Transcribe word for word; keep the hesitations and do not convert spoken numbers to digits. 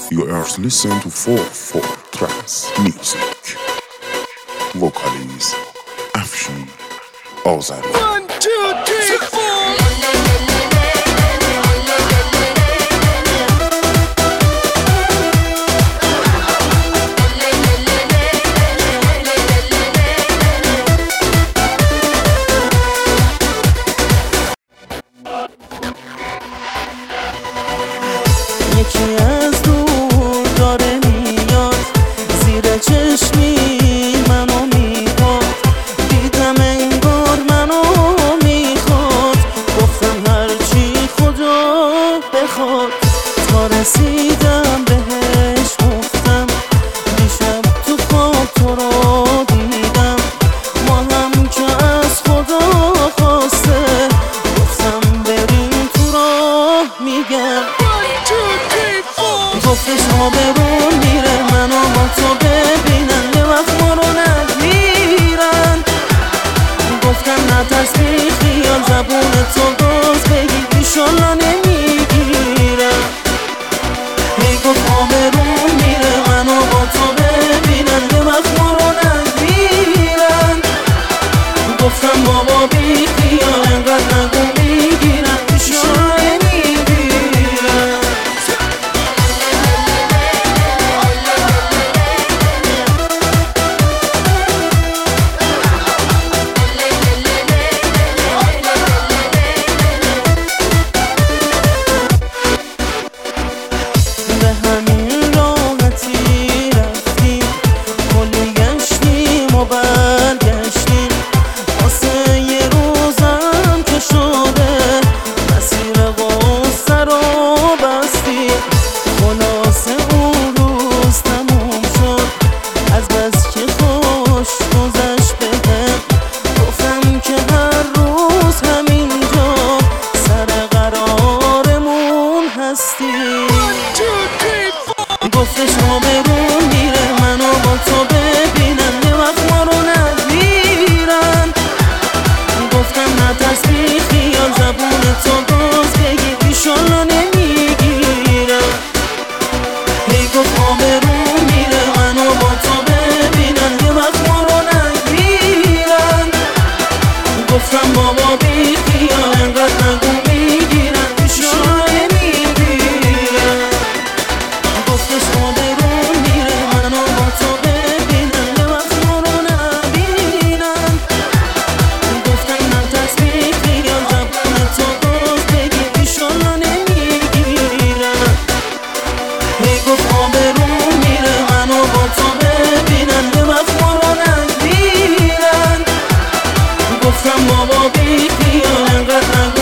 You are listening to four four Trance Music. Vocalist Afshin Ozari. One, two, three, four. یکی از دور داره میاد زیر چشمی منو میخواد دیدم انگار منو میخواد گفتم هرچی خدا بخواد تا رسیدم بهش گفتم دیشب تو خواب تو رو دیدم ما هم که از خدا خواسته گفتم بریم تو راه میگم گفتش آبرون میره منو با تو ببینن یه وقت ما رو نگیرن گفتم نترس بی خیال زبون تو باز بگی ایشالا نمیگیرن هی گفت آبرون میره منو با تو ببینن یه وقت ما رو نگیرن گفتم بابا بی خیال انقدر نگو میگیرن ایشالا نمیگیرن برگشتیم واسه یه روزم که شده مسیر قصه رو بستیم خلاصه اون روز تموم شد از بس که خوش گذشت بهم گفتم که هر روز همینجا سر قرارمون هستیم گفتش آبرون میره منو با تو ببینن یه وقت ما رو نگیرن گفتم نترس بی خیال زبون تو باز بگی ایشالا نمیگیرن هی گفت آبرون میره منو با تو ببینن یه وقت ما رو نگیرن گفتم بابا بی خیال انقدر نگو میگیرن ایشالا نمیگیرن گفتش آبرون میره منو با تو ببینن یه وقت ما رو نبینن گفتم نترس بی خیال زبون تو باز بگی ایشالا نمیگیرن هی گفت آبرون میره منو با تو ببینن یه وقت ما رو نگیرن گفتم بابا بی خیال انقدر